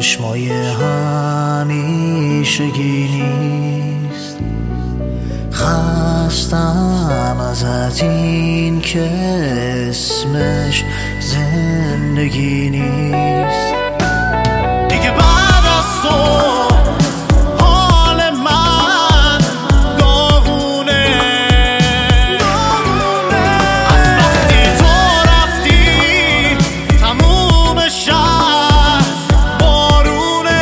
چشمای همیشگی نیست. خستم ازت این که اسمش زندگی نیست. دیگه بعد از تو حال من داغونه. از وقتی تو رفتی تموم شهر بارونه.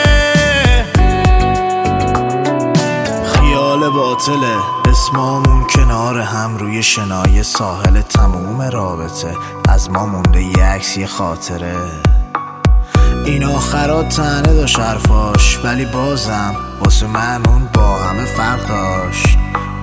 خیال باطله اسمامون کنار هم روی شنای ساحل، تموم رابطه از ما مونده یه عکس یه خاطره. این آخرات تنه داشت حرفاش، ولی بازم واسه من اون با همه فرق داشت.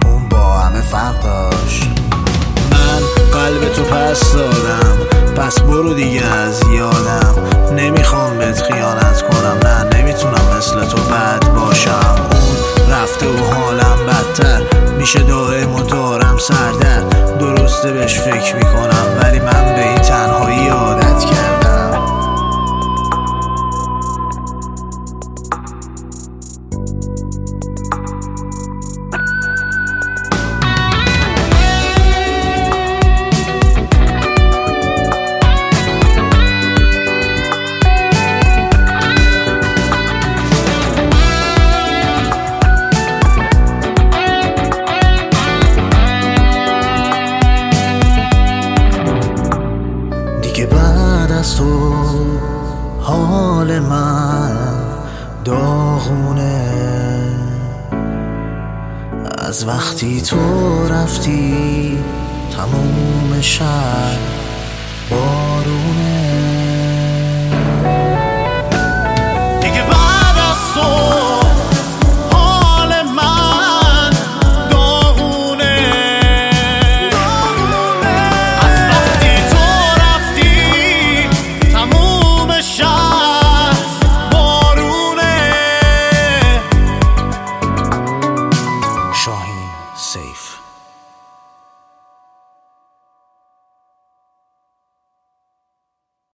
من قلب تو پس دادم، پس برو دیگه از یادم. نمیخوام بهت خیانت کنم، نه نمیتونم مثل تو بد باشم. اون رفته و حالم بدتر میشه، دائم و دارم سردر. درسته بهش فکر میکنم، ولی من به این تنهایی عادت کردم. دیگه بعد از تو حال من داغونه. از وقتی تو رفتی تموم شهر بارونه.